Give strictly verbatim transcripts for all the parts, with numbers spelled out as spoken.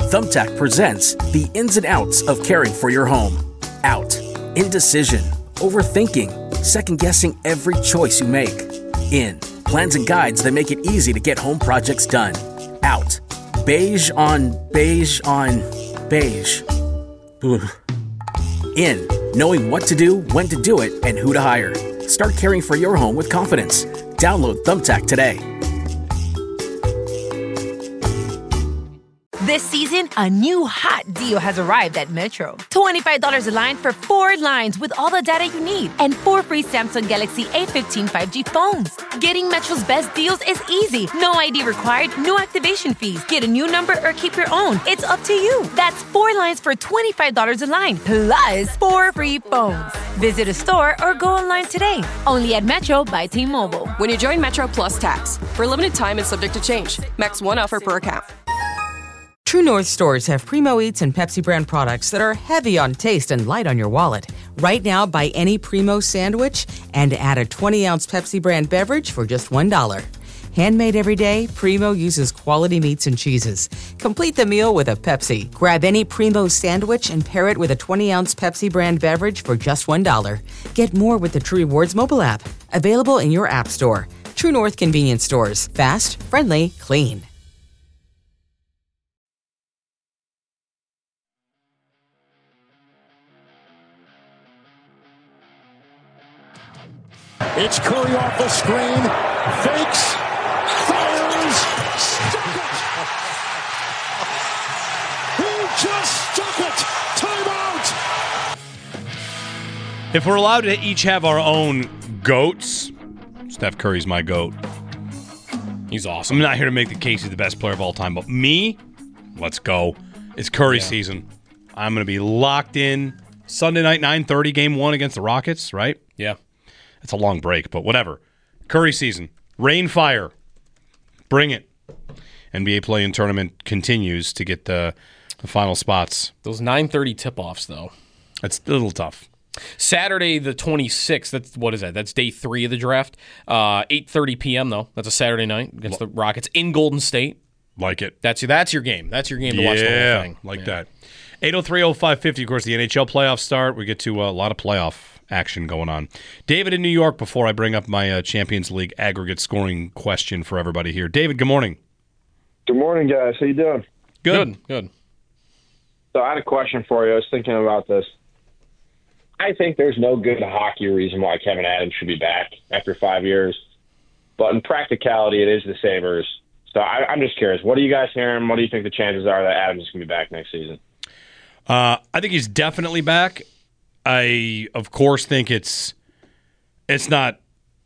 Thumbtack presents the ins and outs of caring for your home. Out. Indecision. Overthinking. Second-guessing every choice you make. In. Plans and guides that make it easy to get home projects done. Out. Beige on beige on beige. Ugh. In. Knowing what to do, when to do it, and who to hire. Start caring for your home with confidence. Download Thumbtack today. This season, a new hot deal has arrived at Metro. twenty-five dollars a line for four lines with all the data you need and four free Samsung Galaxy A fifteen five G phones. Getting Metro's best deals is easy. No I D required, no activation fees. Get a new number or keep your own. It's up to you. That's four lines for twenty-five dollars a line, plus four free phones. Visit a store or go online today. Only at Metro by T-Mobile. When you join Metro Plus Tax, for a limited time and subject to change. Max one offer per account. True North stores have Primo Eats and Pepsi brand products that are heavy on taste and light on your wallet. Right now, buy any Primo sandwich and add a twenty-ounce Pepsi brand beverage for just one dollar. Handmade every day, Primo uses quality meats and cheeses. Complete the meal with a Pepsi. Grab any Primo sandwich and pair it with a twenty-ounce Pepsi brand beverage for just one dollar. Get more with the True Rewards mobile app. Available in your app store. True North convenience stores. Fast, friendly, clean. It's Curry off the screen, fakes, fires, stuck it. He just stuck it. Timeout. If we're allowed to each have our own goats, Steph Curry's my goat. He's awesome. I'm not here to make the case he's the best player of all time, but me, let's go. It's Curry yeah. season. I'm going to be locked in. Sunday night, nine thirty, game one against the Rockets, right? Yeah. It's a long break, but whatever. Curry season. Rain, fire. Bring it. N B A play-in tournament continues to get the, the final spots. Those nine thirty tip-offs, though. That's a little tough. Saturday the twenty-sixth, that's, what is that? That's day three of the draft. Uh, eight thirty p.m., though. That's a Saturday night against the Rockets in Golden State. Like it. That's, that's your game. That's your game to yeah, watch the whole thing. Like yeah. that. eight oh three oh five fifty, of course, the N H L playoffs start. We get to a lot of playoff action going on. David in New York, before I bring up my uh, Champions League aggregate scoring question for everybody here. David, good morning. Good morning, guys. How you doing? Good. Good. Good. So I had a question for you. I was thinking about this. I think there's no good hockey reason why Kevin Adams should be back after five years. But in practicality, it is the Sabres. So I, I'm just curious. What are you guys hearing? What do you think the chances are that Adams is going to be back next season? Uh, I think he's definitely back. I, of course, think it's it's not.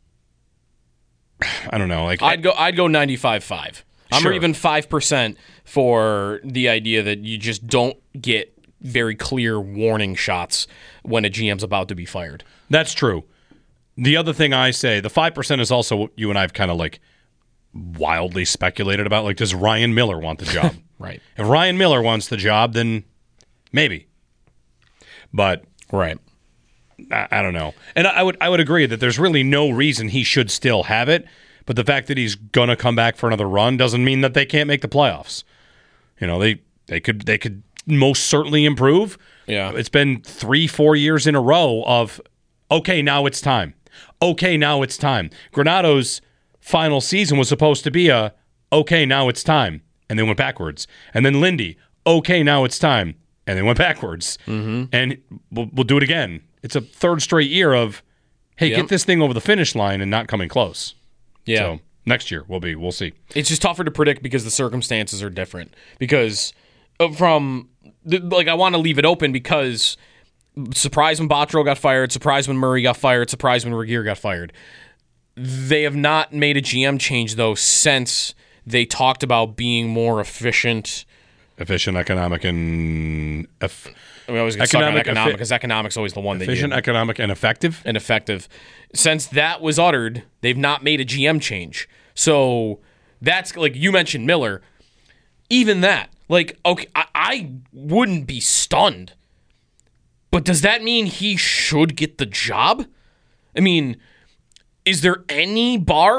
I don't know. Like I'd go. I'd go ninety-five five. I'm Sure. even five percent for the idea that you just don't get very clear warning shots when a G M's about to be fired. That's true. The other thing I say, the five percent is also what you and I have kind of like wildly speculated about. Like, does Ryan Miller want the job? Right. If Ryan Miller wants the job, then maybe. But right. I, I don't know. And I would I would agree that there's really no reason he should still have it. But the fact that he's gonna come back for another run doesn't mean that they can't make the playoffs. You know, they they could they could most certainly improve. Yeah. It's been three, four years in a row of okay, now it's time. Okay, now it's time. Granado's final season was supposed to be a okay, now it's time, and they went backwards. And then Lindy, okay, now it's time, and they went backwards. Mm-hmm. And we'll, we'll do it again. It's a third straight year of, hey, Yep. get this thing over the finish line and not coming close. Yeah. So next year we'll be, we'll see. It's just tougher to predict because the circumstances are different. Because from, like, I want to leave it open because surprise when Botterill got fired, surprise when Murray got fired, surprise when Regeer got fired. They have not made a G M change, though, since they talked about being more efficient. Efficient, economic, and... Eff- I mean, I was going to suck on economic because economic's always the one that Efficient, you, economic, and effective? and effective. Since that was uttered, they've not made a G M change. So that's, like you mentioned Miller, even that. Like, okay, I, I wouldn't be stunned. But does that mean he should get the job? I mean, is there any bar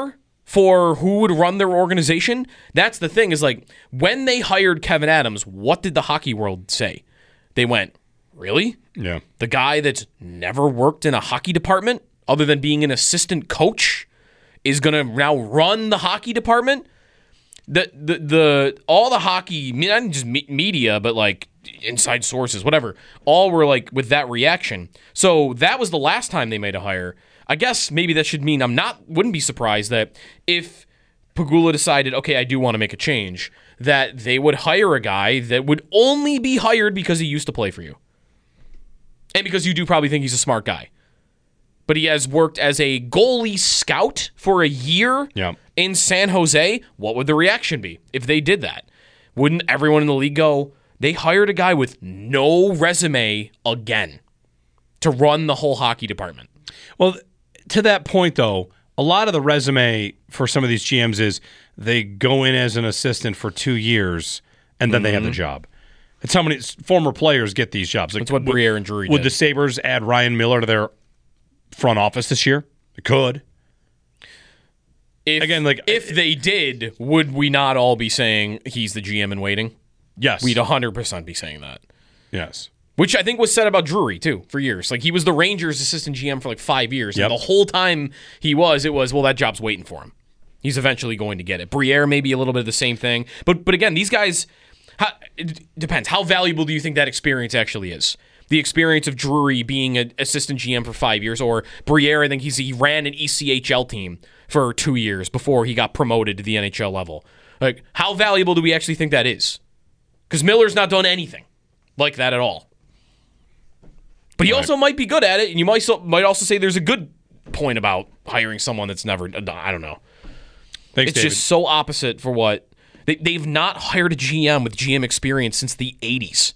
for who would run their organization. That's the thing, is like, when they hired Kevin Adams, what did the hockey world say? They went, really? Yeah. The guy that's never worked in a hockey department other than being an assistant coach is going to now run the hockey department? The, the the all the hockey, not just media, but like inside sources, whatever, all were like with that reaction. So that was the last time they made a hire. I guess maybe that should mean I'm not, wouldn't be surprised that if Pegula decided, okay, I do want to make a change, that they would hire a guy that would only be hired because he used to play for you. And because you do probably think he's a smart guy. But he has worked as a goalie scout for a year yeah. in San Jose. What would the reaction be if they did that? Wouldn't everyone in the league go, they hired a guy with no resume again to run the whole hockey department? Well, to that point, though, a lot of the resume for some of these G Ms is they go in as an assistant for two years and then mm-hmm. they have the job. It's how many former players get these jobs. Like, That's what Briere and Drury did. Would the Sabres add Ryan Miller to their front office this year? It could. If, Again, like if they did, would we not all be saying he's the G M in waiting? Yes. We'd one hundred percent be saying that. Yes. Which I think was said about Drury, too, for years. Like, he was the Rangers' assistant G M for like five years. Yep. And the whole time he was, it was, well, that job's waiting for him. He's eventually going to get it. Briere, maybe a little bit of the same thing. But but again, these guys, how, it depends. How valuable do you think that experience actually is? The experience of Drury being an assistant G M for five years, or Briere, I think he's, he ran an E C H L team for two years before he got promoted to the N H L level. Like, how valuable do we actually think that is? Because Miller's not done anything like that at all. But he right. also might be good at it, and you might so, might also say there's a good point about hiring someone that's never done. I don't know. Thanks, it's David. just so opposite for what they, they've not hired a G M with G M experience since the eighties.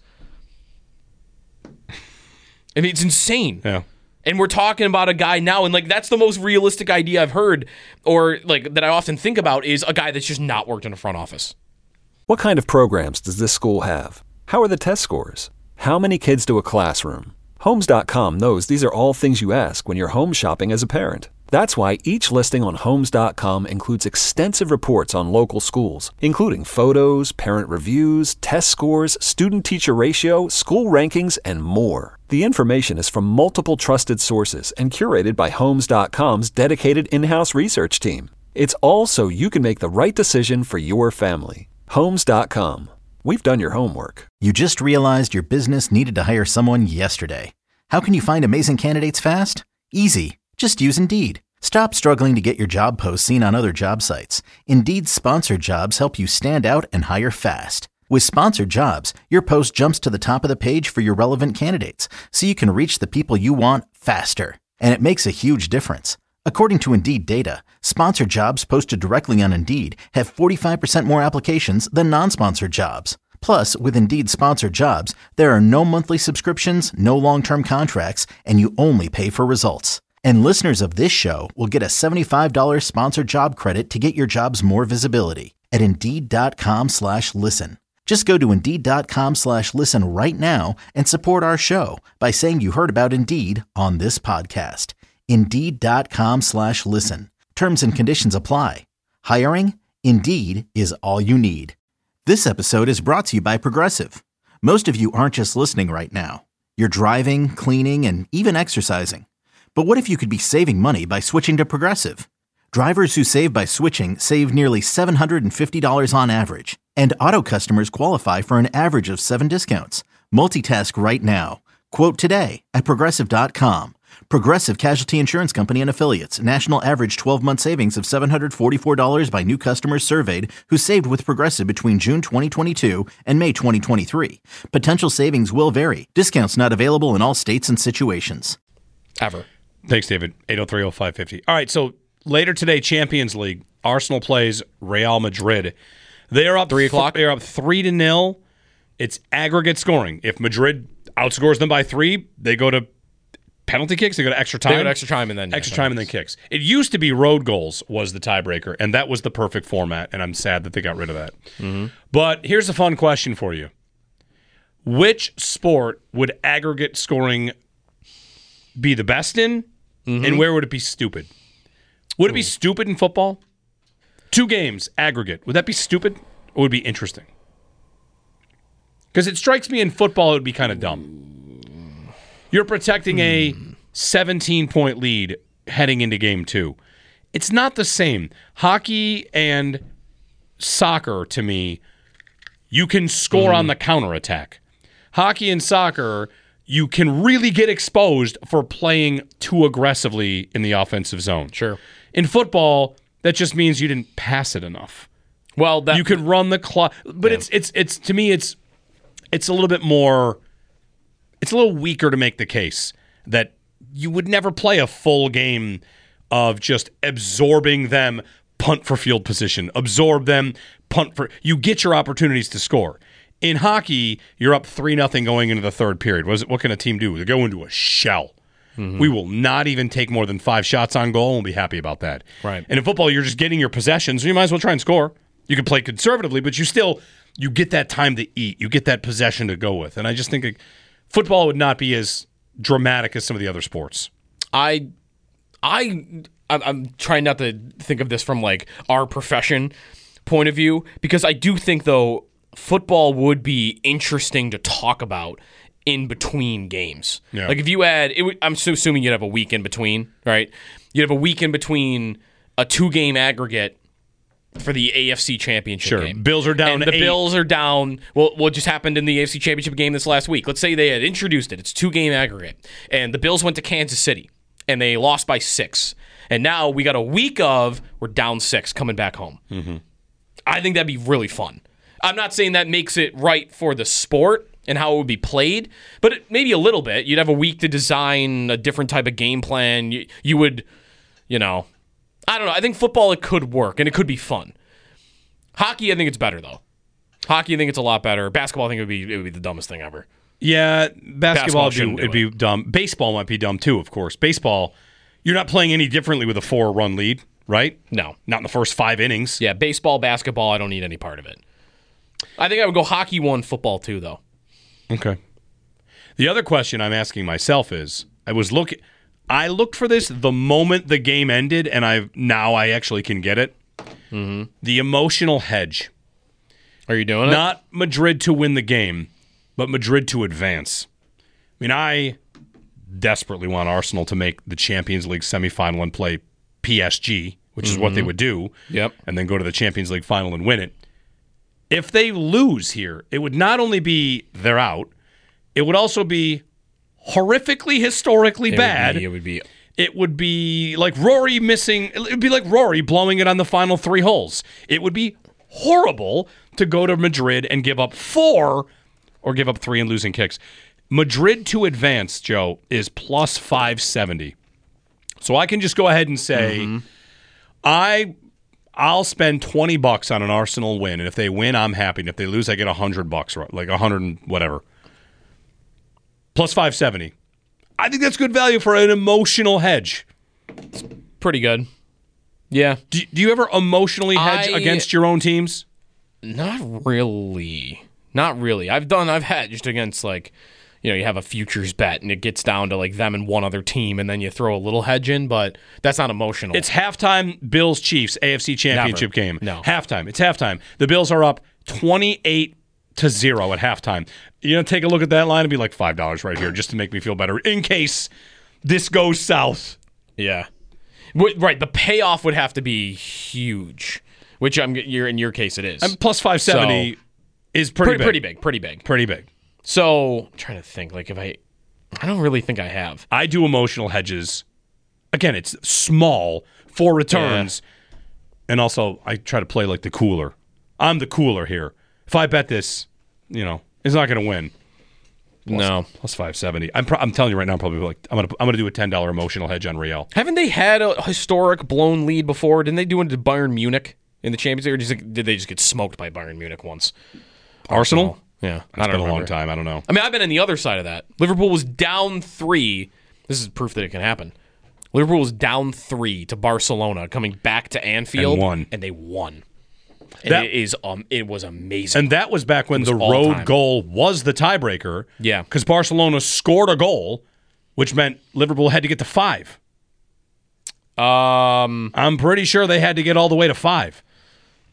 I mean, it's insane. Yeah. And we're talking about a guy now, and like that's the most realistic idea I've heard, or like that I often think about, is a guy that's just not worked in a front office. What kind of programs does this school have? How are the test scores? How many kids do a classroom? Homes dot com knows these are all things you ask when you're home shopping as a parent. That's why each listing on Homes dot com includes extensive reports on local schools, including photos, parent reviews, test scores, student-teacher ratio, school rankings, and more. The information is from multiple trusted sources and curated by Homes dot com's dedicated in-house research team. It's all so you can make the right decision for your family. Homes dot com. We've done your homework. You just realized your business needed to hire someone yesterday. How can you find amazing candidates fast? Easy. Just use Indeed. Stop struggling to get your job posts seen on other job sites. Indeed's sponsored jobs help you stand out and hire fast. With sponsored jobs, your post jumps to the top of the page for your relevant candidates, so you can reach the people you want faster. And it makes a huge difference. According to Indeed data, sponsored jobs posted directly on Indeed have forty-five percent more applications than non-sponsored jobs. Plus, with Indeed sponsored jobs, there are no monthly subscriptions, no long-term contracts, and you only pay for results. And listeners of this show will get a seventy-five dollars sponsored job credit to get your jobs more visibility at Indeed.com slash listen. Just go to Indeed.com slash listen right now and support our show by saying you heard about Indeed on this podcast. Indeed.com slash listen. Terms and conditions apply. Hiring? Indeed is all you need. This episode is brought to you by Progressive. Most of you aren't just listening right now. You're driving, cleaning, and even exercising. But what if you could be saving money by switching to Progressive? Drivers who save by switching save nearly seven hundred fifty dollars on average. And auto customers qualify for an average of seven discounts. Multitask right now. Quote today at Progressive dot com. Progressive Casualty Insurance Company and Affiliates. National average twelve-month savings of seven hundred forty-four dollars by new customers surveyed who saved with Progressive between June twenty twenty-two and May twenty twenty-three. Potential savings will vary. Discounts not available in all states and situations. Ever. Thanks, David. eight oh three oh five five oh. All right, so later today, Champions League, Arsenal plays Real Madrid. They are up three o'clock. They are up three to nil. It's aggregate scoring. If Madrid outscores them by three, they go to penalty kicks. They go to extra time. They go to extra time and then extra yeah, time and then kicks. It used to be road goals was the tiebreaker, and that was the perfect format. And I'm sad that they got rid of that. Mm-hmm. But here's a fun question for you: which sport would aggregate scoring be the best in, mm-hmm. and where would it be stupid? Would it be stupid in football? Two games, aggregate. Would that be stupid or would it be interesting? Because it strikes me in football it would be kind of dumb. You're protecting a seventeen-point lead heading into game two. It's not the same. Hockey and soccer, to me, you can score mm. on the counterattack. Hockey and soccer, you can really get exposed for playing too aggressively in the offensive zone. Sure. In football, that just means you didn't pass it enough. Well, that, you could run the clock, but yeah. it's it's it's to me it's it's a little bit more. It's a little weaker to make the case that you would never play a full game of just absorbing them, punt for field position, absorb them, punt for. You get your opportunities to score. In hockey, you're up three nothing going into the third period. What, is it, what can a team do? They go into a shell. Mm-hmm. We will not even take more than five shots on goal and we'll be happy about that. Right. And in football, you're just getting your possessions, so you might as well try and score. You can play conservatively, but you still you get that time to eat. You get that possession to go with. And I just think like, football would not be as dramatic as some of the other sports. I, I, I'm trying not to think of this from like our profession point of view because I do think though football would be interesting to talk about in between games. Yeah. Like if you had, it would, I'm so assuming you'd have a week in between, right? You'd have a week in between a two-game aggregate for the A F C Championship sure. game. Bills are down and the eight. Bills are down. Well, what just happened in the A F C Championship game this last week? Let's say they had introduced it. It's two-game aggregate. And the Bills went to Kansas City, and they lost by six. And now we got a week of we're down six coming back home. Mm-hmm. I think that'd be really fun. I'm not saying that makes it right for the sport and how it would be played, but it, maybe a little bit. You'd have a week to design a different type of game plan. You, you would, you know, I don't know. I think football, it could work, and it could be fun. Hockey, I think it's better, though. Hockey, I think it's a lot better. Basketball, I think it would be it would be the dumbest thing ever. Yeah, basketball, basketball would be, it'd be dumb. Baseball might be dumb, too, of course. Baseball, you're not playing any differently with a four-run lead, right? No. Not in the first five innings. Yeah, baseball, basketball, I don't need any part of it. I think I would go hockey one, football two, though. Okay. The other question I'm asking myself is, I was looking, I looked for this the moment the game ended, and I now I actually can get it. Mm-hmm. The emotional hedge. Are you doing it? Not Madrid to win the game, but Madrid to advance. I mean, I desperately want Arsenal to make the Champions League semifinal and play P S G, which mm-hmm. is what they would do, yep. and then go to the Champions League final and win it. If they lose here, it would not only be they're out, it would also be horrifically, historically it bad. Would be, it would be. It would be like Rory missing. It would be like Rory blowing it on the final three holes. It would be horrible to go to Madrid and give up four or give up three and losing kicks. Madrid to advance, Joe, is plus five seventy. So I can just go ahead and say, mm-hmm. I... I'll spend twenty bucks on an Arsenal win, and if they win, I'm happy. And if they lose, I get one hundred bucks, like one hundred and whatever. Plus five seventy. I think that's good value for an emotional hedge. It's pretty good. Yeah. Do, do you ever emotionally hedge I, against your own teams? Not really. Not really. I've done, I've hedged against, like, you know, you have a futures bet and it gets down to like them and one other team and then you throw a little hedge in, but that's not emotional. It's halftime Bills Chiefs A F C Championship Never. game. No. Halftime. It's halftime. The Bills are up twenty-eight to zero at halftime. You're going to take a look at that line and be like five dollars right here just to make me feel better in case this goes south. Yeah. Right. The payoff would have to be huge, which I'm you're in your case it is. And plus five seventy so, is pretty, pretty big. Pretty big. Pretty big. Pretty big. So I'm trying to think, like if I, I don't really think I have. I do emotional hedges. Again, it's small for returns, yeah. And also I try to play like the cooler. I'm the cooler here. If I bet this, you know, it's not going to win. Plus, no, plus five seventy. I'm pro- I'm telling you right now, I'm probably like I'm gonna I'm gonna do a ten dollar emotional hedge on Real. Haven't they had a historic blown lead before? Didn't they do it to Bayern Munich in the Champions League, or just, did they just get smoked by Bayern Munich once? Arsenal. Yeah, it's been remember. a long time. I don't know. I mean, I've been on the other side of that. Liverpool was down three. This is proof that it can happen. Liverpool was down three to Barcelona, coming back to Anfield, and won, and they won. And that, it is um, it was amazing. And that was back when was the road time. goal was the tiebreaker. Yeah, because Barcelona scored a goal, which meant Liverpool had to get to five. Um, I'm pretty sure they had to get all the way to five.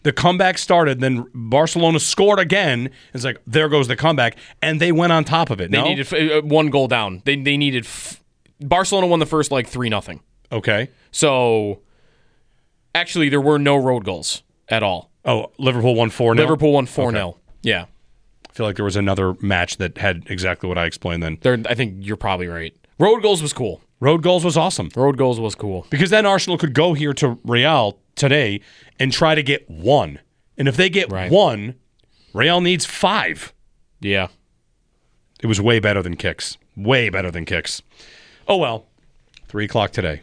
The comeback started, then Barcelona scored again. It's like, there goes the comeback, and they went on top of it. They no? needed uh, one goal down. They they needed f- Barcelona won the first like three nothing. Okay. So actually, there were no road goals at all. Oh, Liverpool won four nil? Liverpool won four nil. Okay. Yeah. I feel like there was another match that had exactly what I explained then. There, I think you're probably right. Road goals was cool. Road goals was awesome. Road goals was cool. Because then Arsenal could go here to Real today and try to get one. And if they get right. one, Real needs five. Yeah. It was way better than kicks. Way better than kicks. Oh, well. Three o'clock today.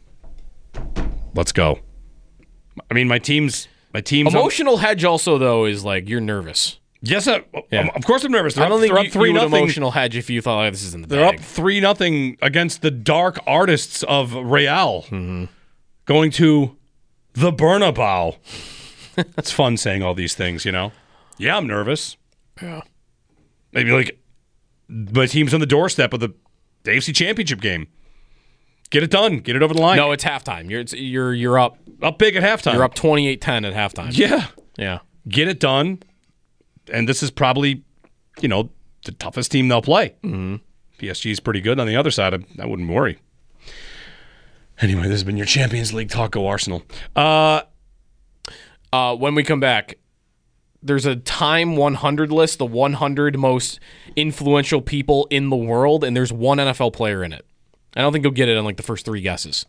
Let's go. I mean, my team's... My team's Emotional on- hedge also, though, is like you're nervous. Yes, uh, yeah. Of course I'm nervous. They're I don't up, think they're you, up three you would nothing. emotional hedge if you thought, oh, this is in the They're bag. up three nothing against the dark artists of Real. Mm-hmm. Going to the Bernabeu. It's fun saying all these things, you know? Yeah, I'm nervous. Yeah. Maybe like my team's on the doorstep of the A F C Championship game. Get it done. Get it over the line. No, it's halftime. You're it's, you're you're up up big at halftime. You're up twenty-eight ten at halftime. Yeah. Yeah. Get it done. And this is probably, you know, the toughest team they'll play. Mm-hmm. P S G is pretty good. On the other side, I, I wouldn't worry. Anyway, this has been your Champions League talk. Go Arsenal. Uh, uh, when we come back, there's a Time one hundred list, the one hundred most influential people in the world, and there's one N F L player in it. I don't think you'll get it on like the first three guesses.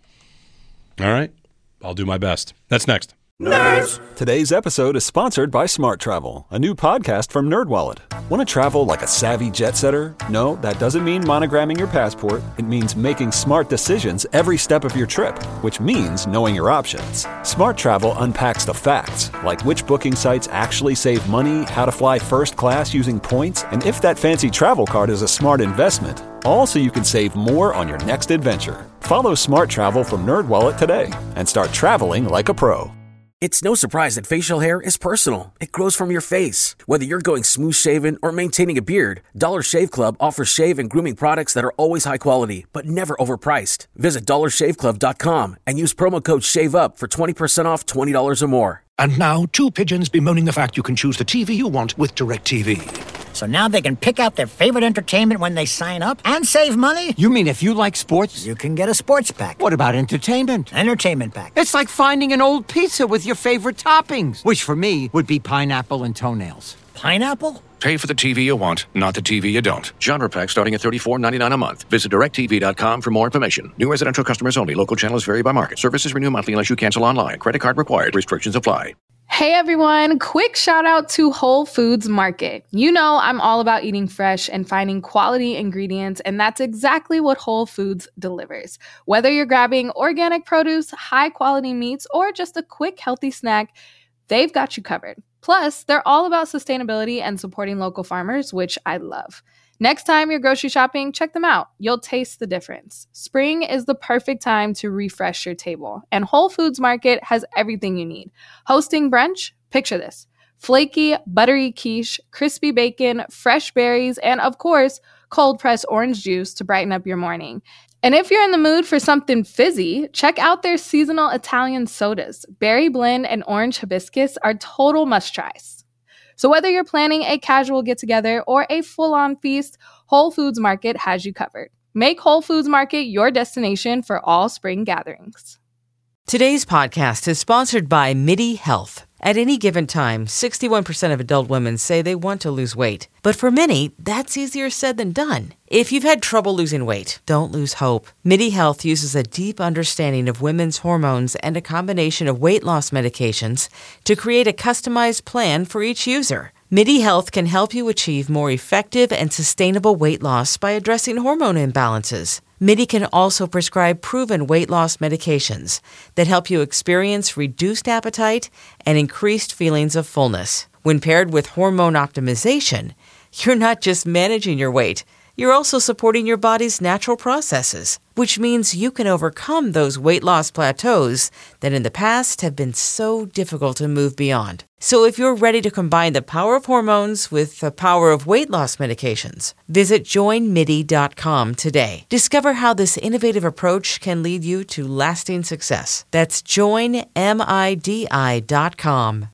All right. I'll do my best. That's next. Nerds! Today's episode is sponsored by Smart Travel, a new podcast from NerdWallet. Want to travel like a savvy jet setter? No, that doesn't mean monogramming your passport. It means making smart decisions every step of your trip, which means knowing your options. Smart Travel unpacks the facts, like which booking sites actually save money, how to fly first class using points, and if that fancy travel card is a smart investment. All so you can save more on your next adventure. Follow Smart Travel from NerdWallet today and start traveling like a pro. It's no surprise that facial hair is personal. It grows from your face. Whether you're going smooth shaven or maintaining a beard, Dollar Shave Club offers shave and grooming products that are always high quality, but never overpriced. Visit dollar shave club dot com and use promo code SHAVEUP for twenty percent off twenty dollars or more. And now, two pigeons bemoaning the fact you can choose the T V you want with DirecTV. So now they can pick out their favorite entertainment when they sign up and save money? You mean if you like sports? You can get a sports pack. What about entertainment? Entertainment pack. It's like finding an old pizza with your favorite toppings, which for me would be pineapple and toenails. Pineapple? Pay for the T V you want, not the T V you don't. Genre pack starting at thirty-four ninety-nine a month. Visit direct T V dot com for more information. New residential customers only. Local channels vary by market. Services renew monthly unless you cancel online. Credit card required. Restrictions apply. Hey everyone, quick shout out to Whole Foods Market. You know I'm all about eating fresh and finding quality ingredients, and that's exactly what Whole Foods delivers. Whether you're grabbing organic produce, high quality meats, or just a quick healthy snack, they've got you covered. Plus, they're all about sustainability and supporting local farmers, which I love. Next time you're grocery shopping, check them out. You'll taste the difference. Spring is the perfect time to refresh your table, and Whole Foods Market has everything you need. Hosting brunch? Picture this. Flaky, buttery quiche, crispy bacon, fresh berries, and of course, cold-pressed orange juice to brighten up your morning. And if you're in the mood for something fizzy, check out their seasonal Italian sodas. Berry blend and orange hibiscus are total must-tries. So whether you're planning a casual get-together or a full-on feast, Whole Foods Market has you covered. Make Whole Foods Market your destination for all spring gatherings. Today's podcast is sponsored by MIDI Health. At any given time, sixty-one percent of adult women say they want to lose weight. But for many, that's easier said than done. If you've had trouble losing weight, don't lose hope. MIDI Health uses a deep understanding of women's hormones and a combination of weight loss medications to create a customized plan for each user. MIDI Health can help you achieve more effective and sustainable weight loss by addressing hormone imbalances. MIDI can also prescribe proven weight loss medications that help you experience reduced appetite and increased feelings of fullness. When paired with hormone optimization, you're not just managing your weight, you're also supporting your body's natural processes, which means you can overcome those weight loss plateaus that in the past have been so difficult to move beyond. So if you're ready to combine the power of hormones with the power of weight loss medications, visit join midi dot com today. Discover how this innovative approach can lead you to lasting success. That's join midi dot com.